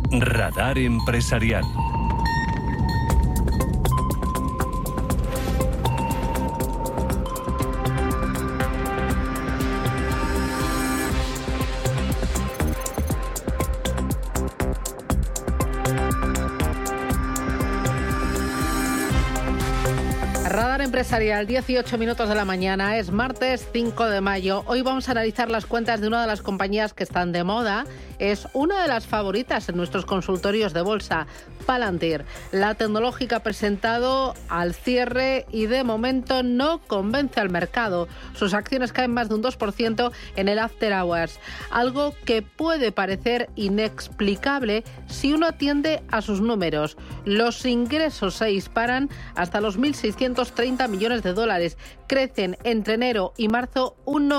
Radar Empresarial. Radar Empresarial, 18 minutos de la mañana, es martes 5 de mayo. Hoy vamos a analizar las cuentas de una de las compañías que están de moda. Es una de las favoritas en nuestros consultorios de bolsa, Palantir. La tecnológica ha presentado al cierre y de momento no convence al mercado. Sus acciones caen más de un 2% en el After Hours, algo que puede parecer inexplicable si uno atiende a sus números. Los ingresos se disparan hasta los 1.630 millones de dólares. Crecen entre enero y marzo un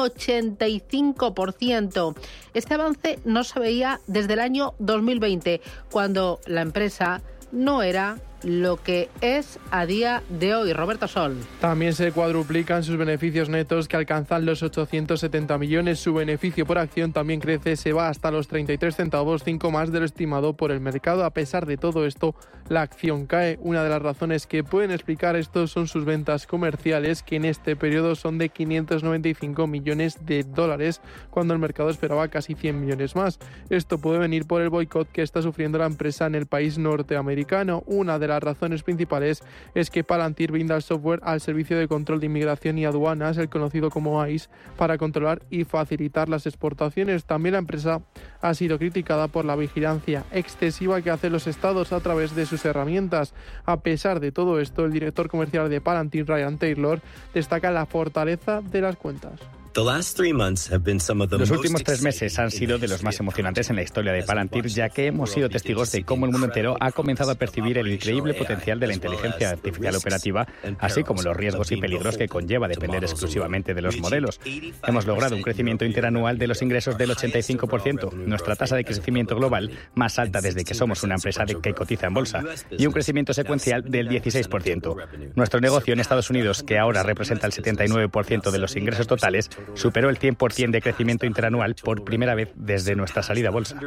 85%. Este avance no se veía desde el año 2020, cuando la empresa no era lo que es a día de hoy. Roberto Sol. También se cuadruplican sus beneficios netos, que alcanzan los 870 millones. Su beneficio por acción también crece, se va hasta los 33 centavos, 5 más de lo estimado por el mercado. A pesar de todo esto, la acción cae. Una de las razones que pueden explicar esto son sus ventas comerciales, que en este periodo son de 595 millones de dólares, cuando el mercado esperaba casi 100 millones más. Esto puede venir por el boicot que está sufriendo la empresa en el país norteamericano. Una de las razones principales es que Palantir brinda el software al Servicio de Control de Inmigración y Aduanas, el conocido como ICE, para controlar y facilitar las exportaciones. También la empresa ha sido criticada por la vigilancia excesiva que hacen los estados a través de sus herramientas. A pesar de todo esto, el director comercial de Palantir, Ryan Taylor, destaca la fortaleza de las cuentas. Los últimos 3 meses han sido de los más emocionantes en la historia de Palantir, ya que hemos sido testigos de cómo el mundo entero ha comenzado a percibir el increíble potencial de la inteligencia artificial operativa, así como los riesgos y peligros que conlleva depender exclusivamente de los modelos. Hemos logrado un crecimiento interanual de los ingresos del 85%, nuestra tasa de crecimiento global más alta desde que somos una empresa que cotiza en bolsa, y un crecimiento secuencial del 16%. Nuestro negocio en Estados Unidos, que ahora representa el 79% de los ingresos totales, superó el 100% de crecimiento interanual por primera vez desde nuestra salida a bolsa.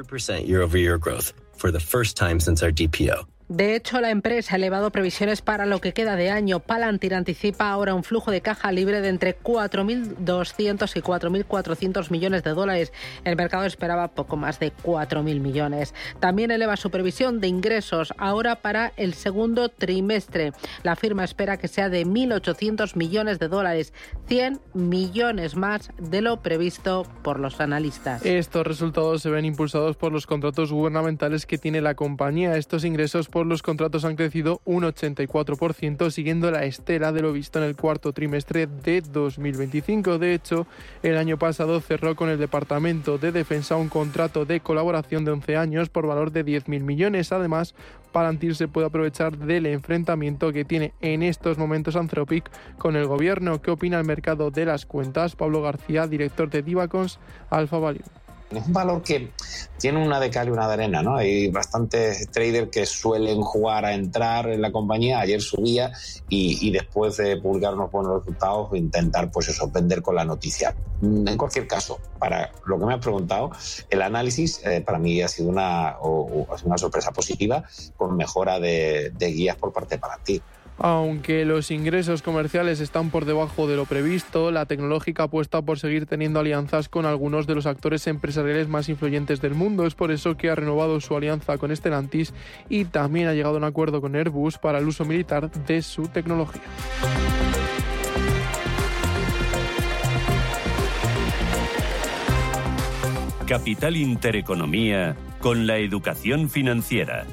De hecho, la empresa ha elevado previsiones para lo que queda de año. Palantir anticipa ahora un flujo de caja libre de entre 4.200 y 4.400 millones de dólares. El mercado esperaba poco más de 4.000 millones. También eleva su previsión de ingresos ahora para el segundo trimestre. La firma espera que sea de 1.800 millones de dólares, 100 millones más de lo previsto por los analistas. Estos resultados se ven impulsados por los contratos gubernamentales que tiene la compañía. Estos ingresos por los contratos han crecido un 84%, siguiendo la estela de lo visto en el cuarto trimestre de 2025. De hecho, el año pasado cerró con el Departamento de Defensa un contrato de colaboración de 11 años por valor de 10.000 millones. Además, Palantir se puede aprovechar del enfrentamiento que tiene en estos momentos Anthropic con el gobierno. ¿Qué opina el mercado de las cuentas? Pablo García, director de Divacons Alpha Value. Es un valor que tiene una de cal y una de arena, ¿no? Hay bastantes traders que suelen jugar a entrar en la compañía. Ayer subía y después de publicar unos buenos resultados intentar, pues eso, vender con la noticia. En cualquier caso, para lo que me has preguntado, el análisis para mí ha sido una sorpresa positiva con mejora de guías por parte de Palantir. Aunque los ingresos comerciales están por debajo de lo previsto, la tecnológica apuesta por seguir teniendo alianzas con algunos de los actores empresariales más influyentes del mundo. Es por eso que ha renovado su alianza con Stellantis y también ha llegado a un acuerdo con Airbus para el uso militar de su tecnología. Capital Intereconomía con la educación financiera.